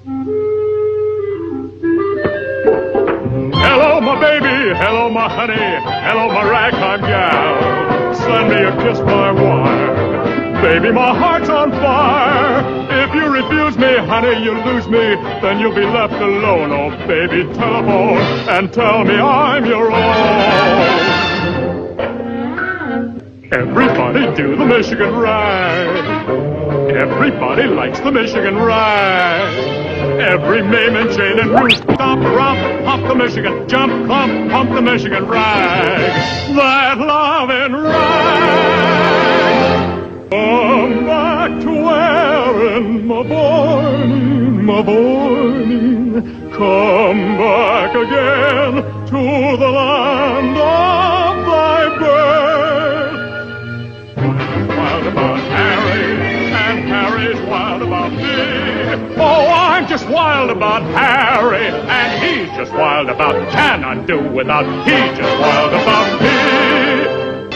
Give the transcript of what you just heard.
Hello, my baby. Hello, my honey. Hello, my ragtime gal. Send me a kiss by wire. Baby, my heart's on fire. If you refuse me, honey, you lose me. Then you'll be left alone. Oh, baby, telephone and tell me I'm your own. Everybody do the Michigan ride. Everybody likes the Michigan ride. Every Mame and Jane and Ruth stomp, romp, pump the Michigan, jump, clump, pump the Michigan ride. That loving ride. Come back to wearing my Barney, my Barney. Come back again to the land of thy birth. Wild about Harry, and Harry's wild about me. Oh, I'm just wild about Harry, and he's just wild about. Can I do without? He's just wild about.